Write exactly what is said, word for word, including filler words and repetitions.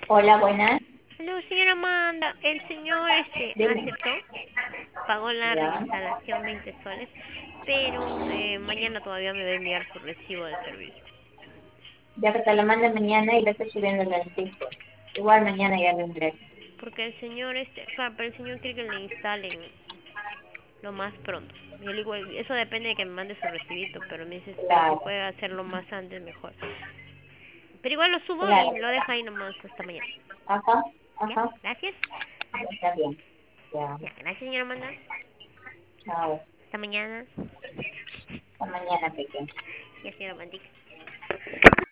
Hola, buenas. Aló, señora Amanda, el señor este Dime. aceptó, pagó la Ya. reinstalación veinte soles, pero eh, mañana todavía me va a enviar su recibo de servicio. Ya que te lo mande mañana y le estoy subiendo el artículo. Igual mañana ya lo ingreso. Porque el señor este, claro, pero el señor quiere que le instalen lo más pronto. Y yo le digo, eso depende de que me mande su recibito, pero me dice, pero si Claro, puede hacerlo más antes mejor. Pero igual lo subo y claro. lo deja ahí nomás hasta mañana. Ajá, ¿Ya? ajá. Gracias. Está bien. Ya. Ya, gracias, señora Amanda. Chao. Hasta mañana. Hasta mañana, pequeño. Ya, señora Amanda.